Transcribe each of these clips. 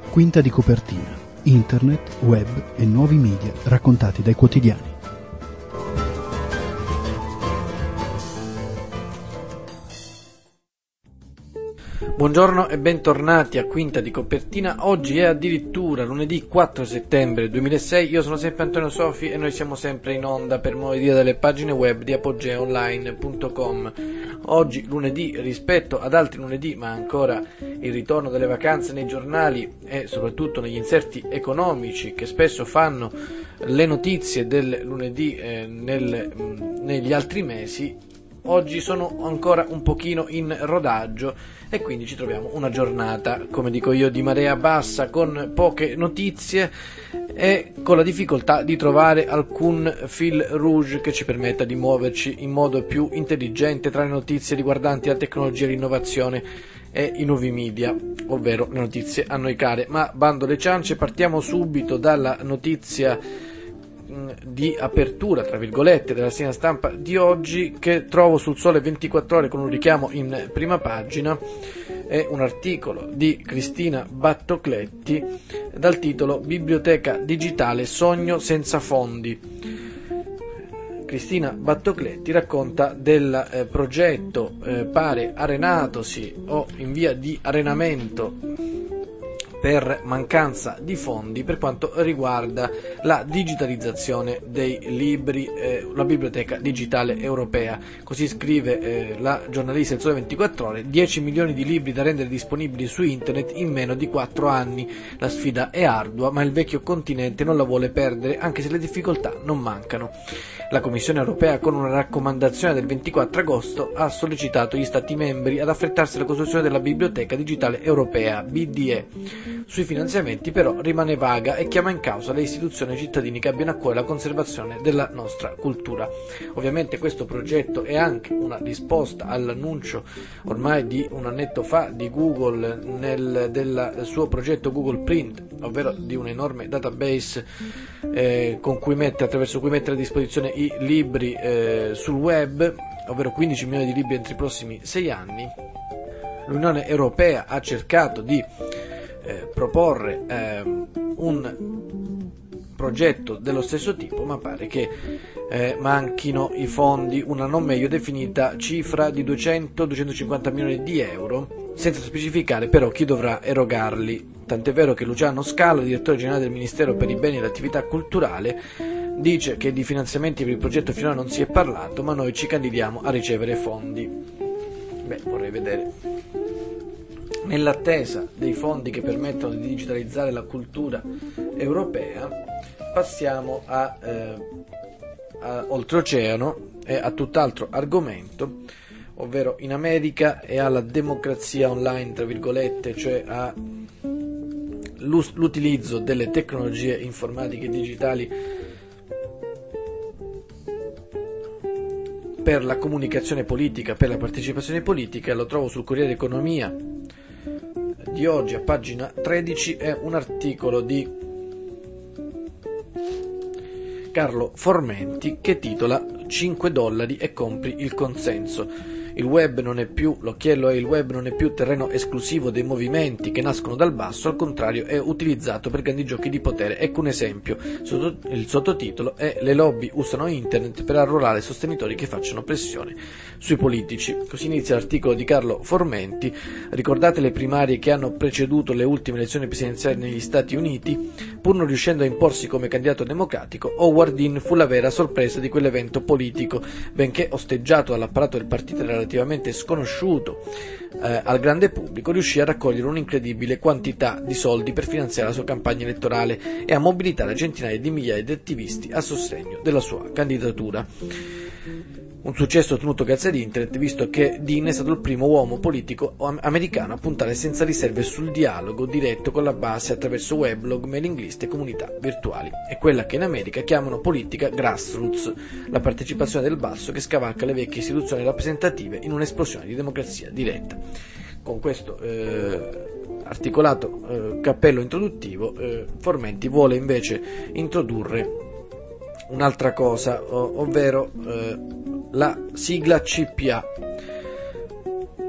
Quinta di copertina, internet, web e nuovi media raccontati dai quotidiani. Buongiorno e bentornati a Quinta di copertina. Oggi è addirittura lunedì 4 settembre 2006. Io sono sempre Antonio Sofi e noi siamo sempre in onda per nuovi video dalle pagine web di apogeaonline.com. Oggi lunedì, rispetto ad altri lunedì, ma ancora il ritorno delle vacanze nei giornali e soprattutto negli inserti economici che spesso fanno le notizie del lunedì negli altri mesi, oggi sono ancora un pochino in rodaggio e quindi ci troviamo una giornata, come dico io, di marea bassa, con poche notizie e con la difficoltà di trovare alcun fil rouge che ci permetta di muoverci in modo più intelligente tra le notizie riguardanti la tecnologia, l'innovazione e i nuovi media, ovvero le notizie a noi care. Ma bando alle ciance, partiamo subito dalla notizia di apertura, tra virgolette, della rassegna stampa di oggi, che trovo sul Sole 24 Ore con un richiamo in prima pagina. È un articolo di Cristina Battocletti dal titolo Biblioteca digitale, sogno senza fondi. Cristina Battocletti racconta del progetto pare arenatosi o in via di arenamento per mancanza di fondi per quanto riguarda la digitalizzazione dei libri, la biblioteca digitale europea. Così scrive la giornalista del Sole 24 Ore, 10 milioni di libri da rendere disponibili su internet in meno di 4 anni. La sfida è ardua, ma il vecchio continente non la vuole perdere, anche se le difficoltà non mancano. La Commissione europea, con una raccomandazione del 24 agosto, ha sollecitato gli Stati membri ad affrettarsi alla costruzione della biblioteca digitale europea, BDE. Sui finanziamenti però rimane vaga e chiama in causa le istituzioni e i cittadini che abbiano a cuore la conservazione della nostra cultura. Ovviamente questo progetto è anche una risposta all'annuncio ormai di un annetto fa di Google del suo progetto Google Print, ovvero di un enorme database attraverso cui mettere a disposizione i libri sul web, ovvero 15 milioni di libri entro i prossimi 6 anni. L'Unione Europea ha cercato di proporre un progetto dello stesso tipo, ma pare che manchino i fondi, una non meglio definita cifra di 200-250 milioni di euro, senza specificare però chi dovrà erogarli. Tant'è vero che Luciano Scalo, direttore generale del Ministero per i beni e l'attività culturale, dice che di finanziamenti per il progetto finora non si è parlato, ma noi ci candidiamo a ricevere fondi. Vorrei vedere. Nell'attesa dei fondi che permettono di digitalizzare la cultura europea, passiamo a oltreoceano e a tutt'altro argomento, ovvero in America e alla democrazia online, tra virgolette, cioè all'utilizzo delle tecnologie informatiche e digitali per la comunicazione politica, per la partecipazione politica. Lo trovo sul Corriere Economia di oggi a pagina 13, è un articolo di Carlo Formenti che titola $5 e compri il consenso. Il web non è più, l'occhiello è il web non è più terreno esclusivo dei movimenti che nascono dal basso, al contrario è utilizzato per grandi giochi di potere. Ecco un esempio, il sottotitolo è Le lobby usano internet per arruolare sostenitori che facciano pressione sui politici. Così inizia l'articolo di Carlo Formenti. Ricordate le primarie che hanno preceduto le ultime elezioni presidenziali negli Stati Uniti? Pur non riuscendo a imporsi come candidato democratico, Howard Dean fu la vera sorpresa di quell'evento politico. Benché osteggiato dall'apparato del partito relativamente sconosciuto al grande pubblico, riuscì a raccogliere un'incredibile quantità di soldi per finanziare la sua campagna elettorale e a mobilitare centinaia di migliaia di attivisti a sostegno della sua candidatura. Un successo ottenuto grazie ad internet, visto che Dean è stato il primo uomo politico americano a puntare senza riserve sul dialogo diretto con la base attraverso weblog, mailing list e comunità virtuali. È quella che in America chiamano politica grassroots, la partecipazione del basso che scavalca le vecchie istituzioni rappresentative in un'esplosione di democrazia diretta. Con questo articolato cappello introduttivo, Formenti vuole invece introdurre un'altra cosa, ovvero la sigla CPA.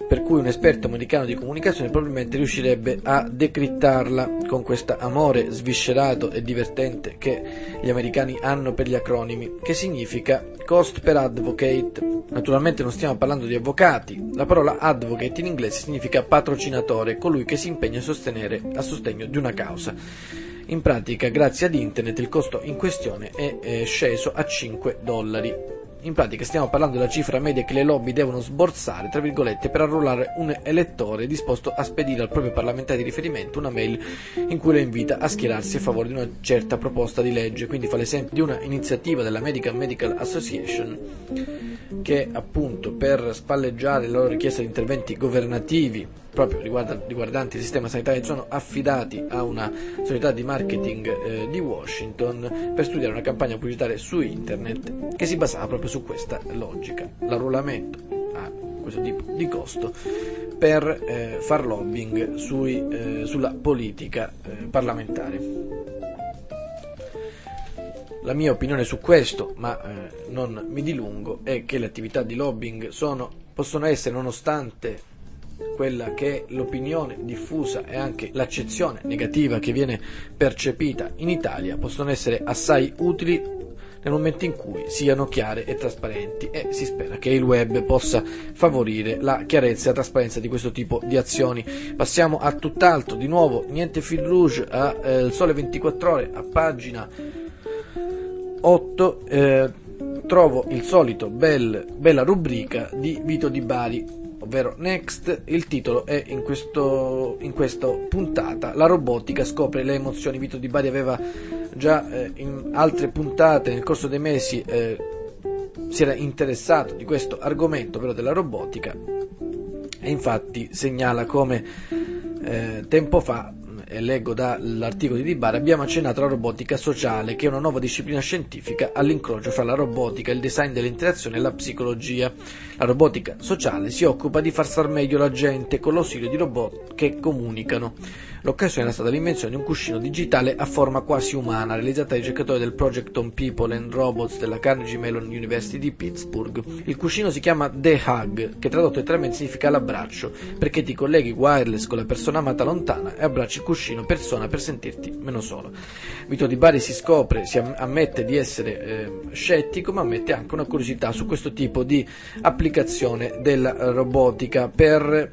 per cui un esperto americano di comunicazione probabilmente riuscirebbe a decrittarla con questo amore sviscerato e divertente che gli americani hanno per gli acronimi, che significa Cost per Advocate. Naturalmente non stiamo parlando di avvocati, la parola advocate in inglese significa patrocinatore, colui che si impegna a sostegno di una causa. In pratica, grazie ad internet, il costo in questione è sceso a $5. In pratica stiamo parlando della cifra media che le lobby devono sborsare, tra virgolette, per arruolare un elettore disposto a spedire al proprio parlamentare di riferimento una mail in cui lo invita a schierarsi a favore di una certa proposta di legge. Quindi fa l'esempio di una iniziativa dell'American Medical Association che, appunto, per spalleggiare la loro richiesta di interventi governativi proprio riguardanti il sistema sanitario, sono affidati a una società di marketing di Washington per studiare una campagna pubblicitaria su internet che si basava proprio su questa logica, l'arruolamento a questo tipo di costo per far lobbying sulla politica parlamentare. La mia opinione su questo, ma non mi dilungo, è che le attività di lobbying possono essere, nonostante quella che è l'opinione diffusa e anche l'accezione negativa che viene percepita in Italia, possono essere assai utili nel momento in cui siano chiare e trasparenti, e si spera che il web possa favorire la chiarezza e la trasparenza di questo tipo di azioni. Passiamo a tutt'altro, di nuovo niente fil rouge, Il Sole 24 Ore, a pagina 8 trovo il solito bella rubrica di Vito Di Bari, ovvero Next. Il titolo è in questa puntata: la robotica scopre le emozioni. Vito Di Bari aveva già in altre puntate nel corso dei mesi si era interessato di questo argomento, ovvero della robotica, e infatti segnala come tempo fa, e leggo dall'articolo di Di Bari, abbiamo accennato alla robotica sociale, che è una nuova disciplina scientifica all'incrocio fra la robotica, il design delle interazioni e la psicologia. La robotica sociale si occupa di far star meglio la gente con l'ausilio di robot che comunicano. L'occasione era stata l'invenzione di un cuscino digitale a forma quasi umana, realizzata dai ricercatori del Project on People and Robots della Carnegie Mellon University di Pittsburgh. Il cuscino si chiama The Hug, che tradotto letteralmente significa l'abbraccio, perché ti colleghi wireless con la persona amata lontana e abbracci il cuscino persona per sentirti meno solo. Vito Di Bari si ammette di essere scettico, ma ammette anche una curiosità su questo tipo di applicazione della robotica per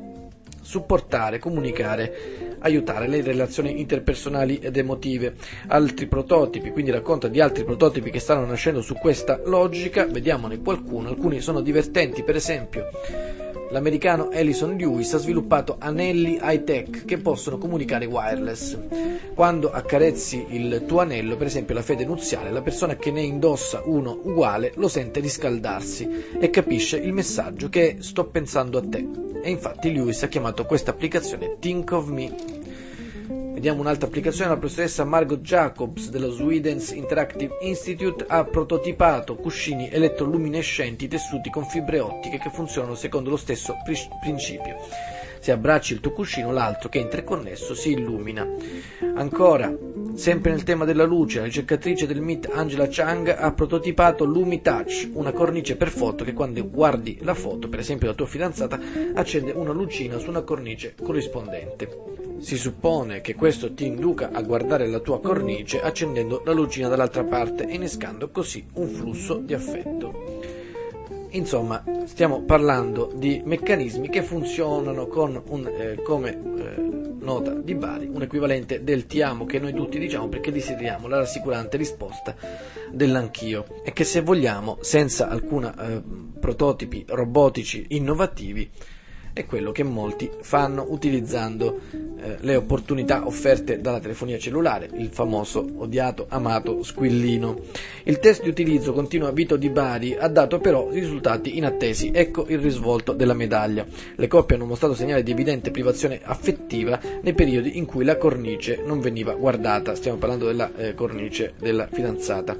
supportare, comunicare, aiutare le relazioni interpersonali ed emotive. Altri prototipi, quindi racconta di altri prototipi che stanno nascendo su questa logica, vediamone qualcuno. Alcuni sono divertenti, per esempio l'americano Ellison Lewis ha sviluppato anelli high-tech che possono comunicare wireless. Quando accarezzi il tuo anello, per esempio la fede nuziale, la persona che ne indossa uno uguale lo sente riscaldarsi e capisce il messaggio che sto pensando a te. E infatti Lewis ha chiamato questa applicazione Think of Me. Vediamo un'altra applicazione. La professoressa Margot Jacobs dello Sweden's Interactive Institute ha prototipato cuscini elettroluminescenti tessuti con fibre ottiche che funzionano secondo lo stesso principio. Se abbracci il tuo cuscino, l'altro che è interconnesso si illumina. Ancora, sempre nel tema della luce, la ricercatrice del MIT Angela Chang ha prototipato LumiTouch, una cornice per foto che quando guardi la foto, per esempio della tua fidanzata, accende una lucina su una cornice corrispondente. Si suppone che questo ti induca a guardare la tua cornice accendendo la lucina dall'altra parte e innescando così un flusso di affetto. Insomma, stiamo parlando di meccanismi che funzionano con come nota Di Bari, un equivalente del ti amo che noi tutti diciamo perché desideriamo la rassicurante risposta dell'anch'io, e che, se vogliamo, senza alcuna prototipi robotici innovativi, è quello che molti fanno utilizzando le opportunità offerte dalla telefonia cellulare, il famoso, odiato, amato squillino. Il test di utilizzo, continua Vito Di Bari, ha dato però risultati inattesi. Ecco il risvolto della medaglia. Le coppie hanno mostrato segnali di evidente privazione affettiva nei periodi in cui la cornice non veniva guardata. Stiamo parlando della cornice della fidanzata.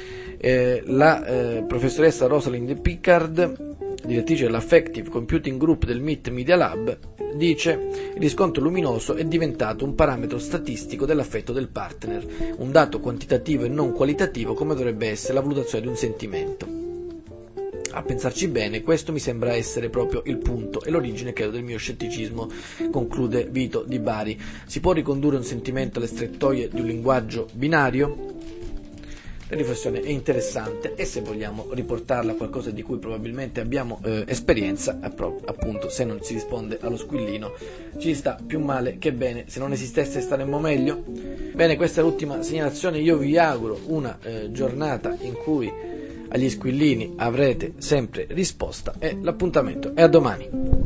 La professoressa Rosalind Pickard, direttrice dell'Affective Computing Group del MIT Media Lab, dice: il riscontro luminoso è diventato un parametro statistico dell'affetto del partner, un dato quantitativo e non qualitativo come dovrebbe essere la valutazione di un sentimento. a pensarci bene, questo mi sembra essere proprio il punto e l'origine, credo, del mio scetticismo, conclude Vito Di Bari. Si può ricondurre un sentimento alle strettoie di un linguaggio binario? La riflessione è interessante e se vogliamo riportarla a qualcosa di cui probabilmente abbiamo esperienza, appunto, se non si risponde allo squillino, ci sta più male che bene. Se non esistesse staremmo meglio? Bene, questa è l'ultima segnalazione. Io vi auguro una giornata in cui agli squillini avrete sempre risposta e l'appuntamento è a domani.